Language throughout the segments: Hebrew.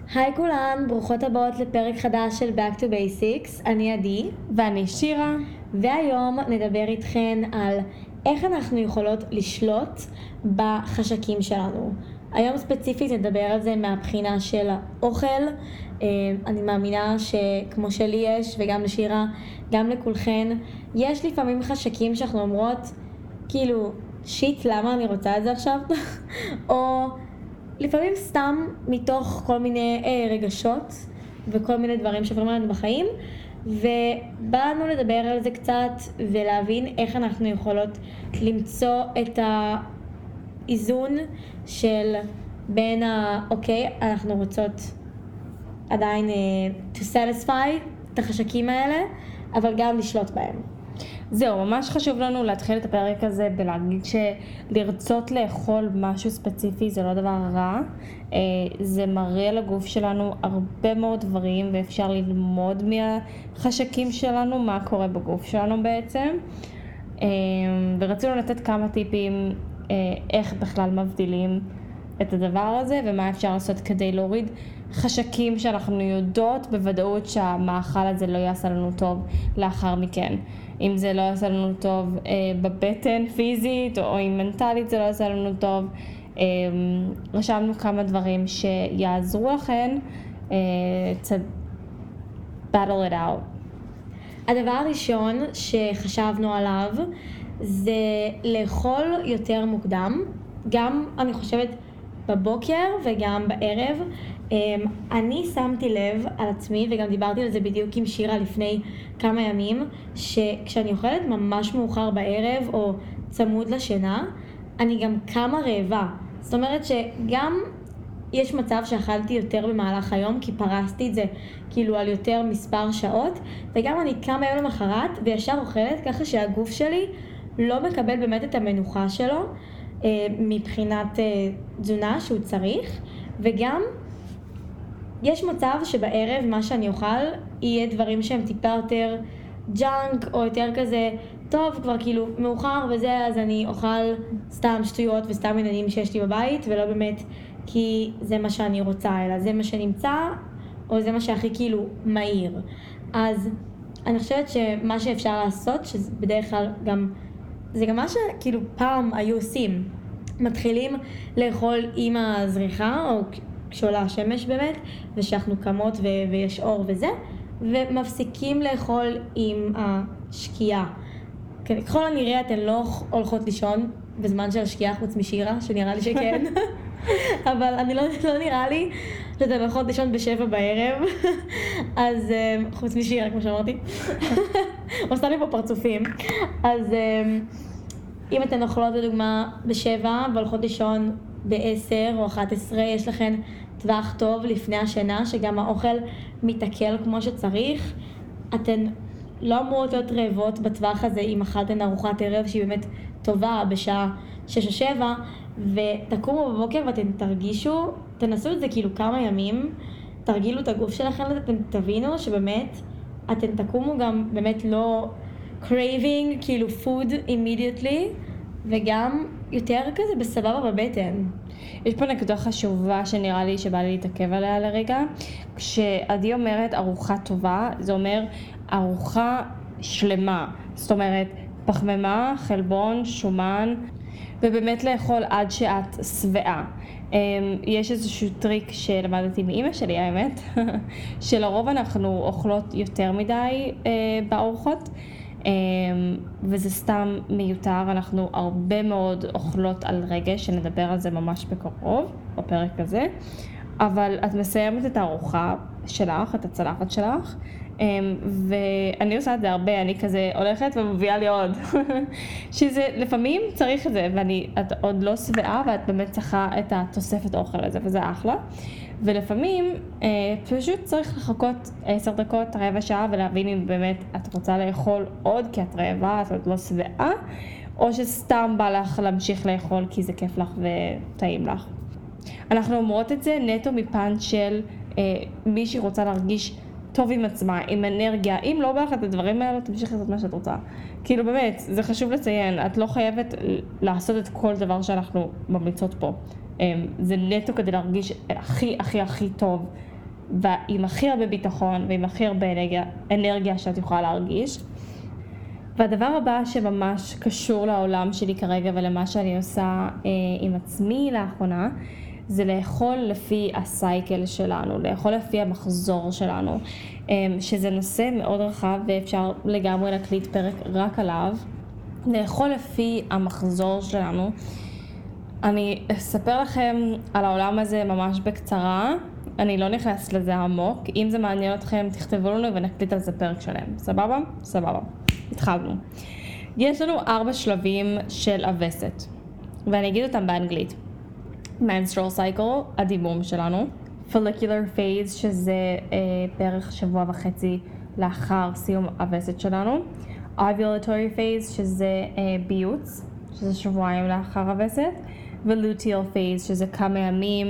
היי כולן, ברוכות הבאות לפרק חדש של Back to Basics, אני עדי ואני שירה, והיום נדבר איתכן על איך אנחנו יכולות לשלוט בחשקים שלנו. היום ספציפית נדבר על זה מהבחינה של האוכל. אני מאמינה שכמו שלי יש וגם לשירה, גם לכולכן, יש לפעמים חשקים שאנחנו אומרות כאילו שיט למה אני רוצה את זה עכשיו או לפעמים סתם מתוך כל מיני רגשות וכל מיני דברים שעוברים עלינו בחיים, ובאנו לדבר על זה קצת ולהבין איך אנחנו יכולות למצוא את האיזון של בין אוקיי, אנחנו רוצות עדיין to satisfy את החשקים האלה, אבל גם לשלוט בהם. זהו, ממש חשוב לנו להתחיל את הפרק הזה בלהגיד שלרצות לאכול משהו ספציפי זה לא דבר רע. זה מראה לגוף שלנו הרבה מאוד דברים ואפשר ללמוד מהחשקים שלנו, מה קורה בגוף שלנו בעצם. ורצינו לתת כמה טיפים איך בכלל מבדילים את הדבר הזה ומה אפשר לעשות כדי להוריד חשקים שאנחנו יודעות בוודאות שהמאכל הזה לא יעשה לנו טוב לאחר מכן. אם זה לא יעשה לנו טוב בבטן פיזית או אם מנטלית זה לא יעשה לנו טוב. רשמנו כמה דברים שיעזרו לכן to battle it out. הדבר הראשון שחשבנו עליו זה לאכול יותר מוקדם, גם אני חושבת בבוקר וגם בערב. אני שמתי לב על עצמי וגם דיברתי על זה בדיוק עם שירה לפני כמה ימים, שכשאני אוכלת ממש מאוחר בערב או צמוד לשינה, אני גם קמה רעבה. זאת אומרת שגם יש מצב שאכלתי יותר במהלך היום כי פרסתי את זה כאילו על יותר מספר שעות, וגם אני קמה יום למחרת וישר אוכלת ככה שהגוף שלי לא מקבל באמת את המנוחה שלו מבחינת תזונה שהוא צריך, וגם יש מצב שבערב מה שאני אוכל יהיה דברים שהם טיפה יותר ג'אנק או יותר כזה טוב, כבר כאילו מאוחר וזה, אז אני אוכל סתם שטויות וסתם עניינים שיש לי בבית ולא באמת כי זה מה שאני רוצה, אלא זה מה שנמצא או זה מה שהכי כאילו מהיר. אז אני חושבת שמה שאפשר לעשות, שבדרך כלל גם זה גם מה שכאילו פעם היו עושים, מתחילים לאכול עם הזריחה או כשעולה השמש באמת ושאנחנו קמות ויש אור וזה, ומפסיקים לאכול עם השקיעה. ככל הנראה אתן לא הולכות לישון בזמן של השקיעה חוץ משירה, שנראה לי שכן. אבל אני לא נראה לי שאתן הולכות לישון ב7 בערב. אז חוץ משירה כמו שאמרתי. עושה לי פה פרצופים. אז אם אתן אוכלות לדוגמה ב7 והולכות לישון ב10 או 11, יש לכן טווח טוב לפני השינה שגם האוכל מתעכל כמו שצריך. אתן לא אמורות להיות רעבות בטווח הזה אם אכלתן ארוחת ערב שהיא באמת טובה בשעה 6 או 7, ותקומו בבוקר ואתן תרגישו, תנסו את זה כאילו כמה ימים, תרגילו את הגוף שלכם, אתן תבינו שבאמת אתן תקומו גם באמת לא craving כאילו food immediately, וגם יותר כזה בסבבה בבטן. יש פה נקודה חשובה שנראה לי שבא לי להתעכב עליה לרגע. כשעדי אומרת ארוחה טובה, זה אומר ארוחה שלמה. זאת אומרת, פחמימה, חלבון, שומן, ובאמת לאכול עד שאת שבעה. יש איזשהו טריק שלמדתי מאמא שלי, האמת, שלרוב אנחנו אוכלות יותר מדי בארוחות. וזה סתם מיותר. אנחנו הרבה מאוד אוכלות על רגש, שנדבר על זה ממש בקרוב בפרק הזה, אבל את מסיימת את הארוחה שלך, את הצלחת שלך, ואני עושה את זה הרבה, אני כזה הולכת ומביאה לי עוד שזה לפעמים צריך את זה, ואת עוד לא שבעה ואת באמת צריכה את התוספת אוכל הזה, וזה אחלה. ולפעמים פשוט צריך לחכות 10 דקות, רבע שעה, ולהבין אם באמת את רוצה לאכול עוד כי את רעבה, את עוד לא שבעה, או שסתם בא לך להמשיך לאכול כי זה כיף לך וטעים לך. אנחנו אומרות את זה נטו מפן של מי שרוצה להרגיש טוב עם עצמה, עם אנרגיה. אם לא בא לך את הדברים האלה, תמשיך לעשות מה שאת רוצה. כאילו באמת, זה חשוב לציין, את לא חייבת לעשות את כל דבר שאנחנו ממליצות פה. זה נטו כדי להרגיש הכי הכי הכי טוב ועם הכי הרבה ביטחון ועם הכי הרבה אנרגיה שאת יכולה להרגיש. והדבר הבא שממש קשור לעולם שלי כרגע ולמה שאני עושה עם עצמי לאחרונה, זה לאכול לפי הסייקל שלנו, לאכול לפי המחזור שלנו, שזה נושא מאוד רחב ואפשר לגמרי להקליט פרק רק עליו. לאכול לפי המחזור שלנו. אני אספר לכם על העולם הזה ממש בקצרה, אני לא נכנס לזה עמוק. אם זה מעניין אתכם, תכתבו לנו ונקליט על זה פרק שלם. סבבה? סבבה. התחלנו. יש לנו 4 שלבים של הווסת, ואני אגיד אותם באנגלית. menstrual cycle, הדימום שלנו. follicular phase, שזה בערך שבוע וחצי לאחר סיום הווסת שלנו. ovulatory phase, שזה ביוץ, שזה שבועיים לאחר הווסת. ו-luteal phase, שזה כמה ימים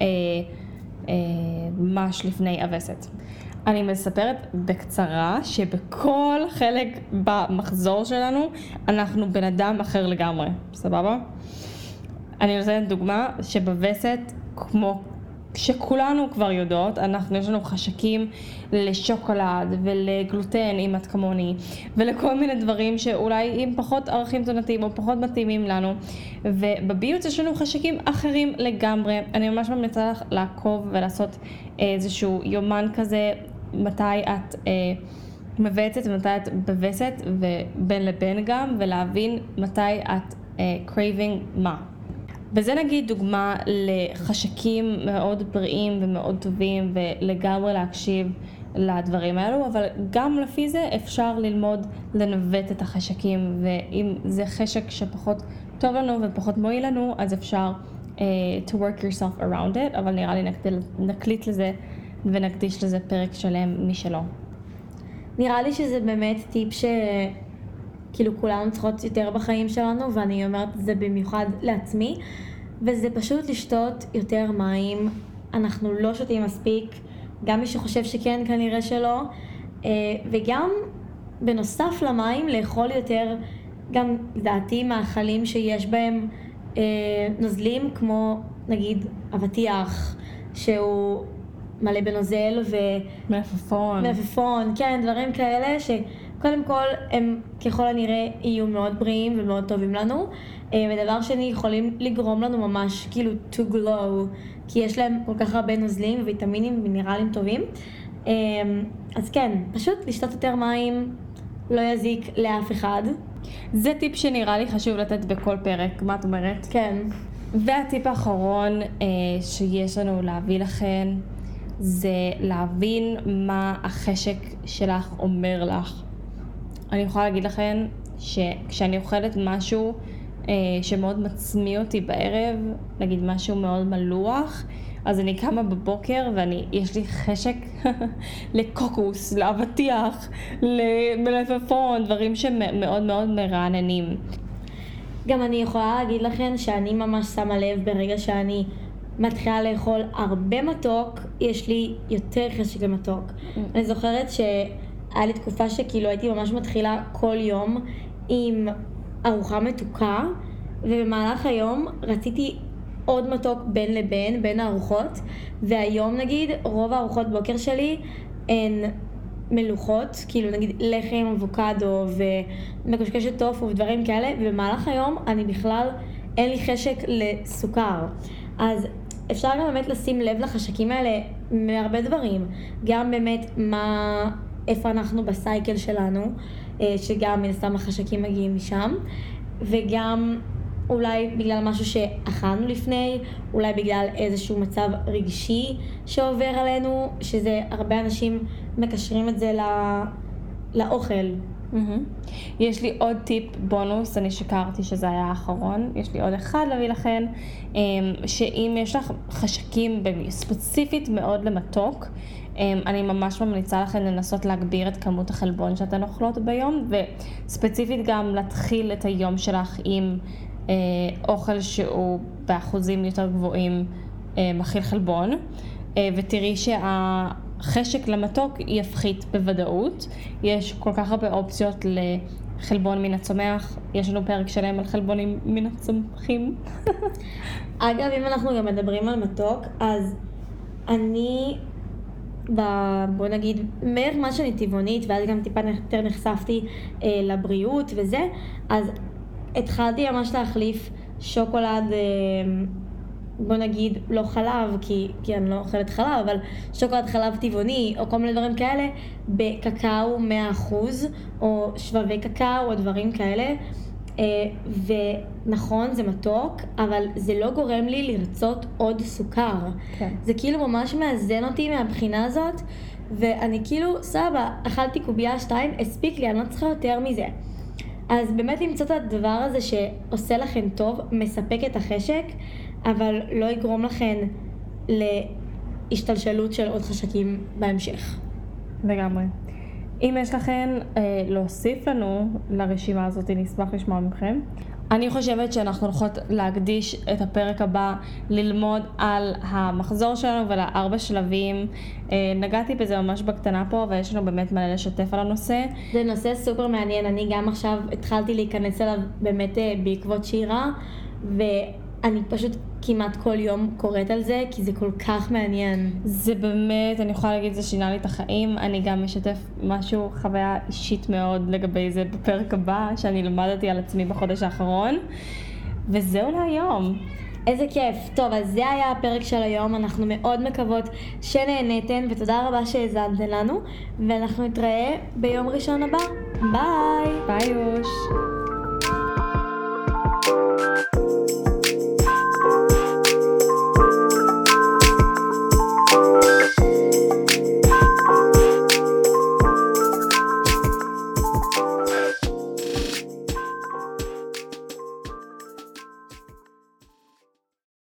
ממש לפני הווסת. אני מספרת בקצרה שבכל חלק במחזור שלנו אנחנו בן אדם אחר לגמרי, סבבה? אני נותנת דוגמה שבווסת, כמו שכולנו כבר יודעות, יש לנו חשקים לשוקולד ולגלוטן אם את כמוני, ולכל מיני דברים שאולי עם פחות ערכים תזונתיים או פחות מתאימים לנו, ובביוץ יש לנו חשקים אחרים לגמרי. אני ממש ממליצה לך לעקוב ולעשות איזשהו יומן כזה, מתי את מבצת ומתי את בווסת, ובין לבין גם, ולהבין מתי את craving מה. וזה נגיד דוגמה לחשקים מאוד בריאים ומאוד טובים, ולגמרי להקשיב לדברים האלו, אבל גם לפי זה אפשר ללמוד לנווט את החשקים, ואם זה חשק שפחות טוב לנו ופחות מועיל לנו, אז אפשר to work yourself around it, אבל נראה לי נקליט לזה ונקדיש לזה פרק שלם משלו. נראה לי שזה באמת טיפ כאילו כולנו צריכות יותר בחיים שלנו, ואני אומרת את זה במיוחד לעצמי, וזה פשוט לשתות יותר מים. אנחנו לא שותים מספיק, גם מי שחושב שכן כנראה שלא, וגם בנוסף למים לאכול יותר, גם לדעתי מאכלים שיש בהם נוזלים, כמו נגיד אבטיח שהוא מלא בנוזל מלפפון, כן, דברים כאלה שקודם כל הם ככל הנראה יהיו מאוד בריאים ומאוד טובים לנו, ודבר שני יכולים לגרום לנו ממש כאילו to glow, כי יש להם כל כך הרבה נוזלים וויטמינים ומינרלים טובים. אז כן, פשוט לשתות יותר מים לא יזיק לאף אחד. זה טיפ שנראה לי חשוב לתת בכל פרק, מה את אומרת? כן. והטיפ האחרון שיש לנו להביא לכם, זה להבין מה החשק שלך אומר לך. אני יכולה להגיד לכם שכשאני אוכלת משהו שמאוד מצמיא אותי בערב, נגיד משהו מאוד מלוח, אז אני קמה בבוקר ויש לי חשק לקוקוס, לאבטיח, למלפפון, דברים שמאוד מאוד מרעננים. גם אני יכולה להגיד לכם שאני ממש שמה לב ברגע שאני מתחילה לאכול הרבה מתוק, יש לי יותר חשק למתוק. אני זוכרת שהיה לי תקופה שכאילו הייתי ממש מתחילה כל יום עם ארוחה מתוקה, ובמהלך היום רציתי עוד מתוק בין לבין, בין הארוחות, והיום נגיד רוב הארוחות בוקר שלי הן מלוכות, כאילו נגיד לחם, אבוקדו ומקושקשת טופו ודברים כאלה, ובמהלך היום אני בכלל אין לי חשק לסוכר. אז אפשר גם באמת לשים לב לחשקים האלה מהרבה דברים, גם באמת איפה אנחנו בסייקל שלנו, שגם מן הסתם החשקים מגיעים משם, וגם אולי בגלל משהו שאכלנו לפני, אולי בגלל איזשהו מצב רגשי שעובר עלינו, שזה הרבה אנשים מקשרים את זה לאוכל. יש לי עוד טיפ בונוס, אני שכרתי שזה היה האחרון, יש לי עוד אחד להביא לכם, שאם יש לך חשקים ספציפית מאוד למתוק, אני ממש ממליצה לכם לנסות להגביר את כמות החלבון שאתן אוכלות ביום, וספציפית גם להתחיל את היום שלך עם אוכל שהוא באחוזים יותר גבוהים מכיל חלבון, ותראי שהחשק למתוק יפחית בוודאות. יש כל כך הרבה אופציות לחלבון מן הצומח, יש לנו פרק שלם על חלבונים מן הצומחים. אגב, אם אנחנו גם מדברים על מתוק, אז אני בוא נגיד, מערך משהו אני טבעונית, ואז גם טיפה יותר נחשפתי לבריאות וזה, אז התחלתי ממש להחליף שוקולד, בוא נגיד, לא חלב, כי אני לא אוכלת חלב, אבל שוקולד חלב טבעוני, או כל מיני דברים כאלה, בקקאו 100%, או שבבי קקאו, או דברים כאלה. ונכון, זה מתוק, אבל זה לא גורם לי לרצות עוד סוכר. כן. זה כאילו ממש מאזן אותי מהבחינה הזאת, ואני כאילו, סבא, אכלתי קובייה 2, הספיק לי, אני לא צריכה יותר מזה. אז באמת למצוא את הדבר הזה שעושה לכם טוב, מספק את החשק, אבל לא יגרום לכם להשתלשלות של עוד חשקים בהמשך. לגמרי. אם יש לכם להוסיף לנו לרשימה הזאת, נשמח לשמוע מכם. אני חושבת שאנחנו הולכות להקדיש את הפרק הבא ללמוד על המחזור שלנו ול4 שלבים. נגעתי בזה ממש בקטנה פה, אבל יש לנו באמת מלא לשתף על הנושא. זה נושא סופר מעניין, אני גם עכשיו התחלתי להיכנס אליו באמת בעקבות שירה, ואני פשוט כמעט כל יום קוראת על זה, כי זה כל כך מעניין. זה באמת, אני יכולה להגיד, זה שינה לי את החיים. אני גם משתף משהו, חוויה אישית מאוד לגבי זה בפרק הבא, שאני למדתי על עצמי בחודש האחרון. וזהו להיום. איזה כיף. טוב, אז זה היה הפרק של היום. אנחנו מאוד מקוות שנהנתן, ותודה רבה שהאזנתן לנו, ואנחנו נתראה ביום ראשון הבא. ביי! ביי יוש!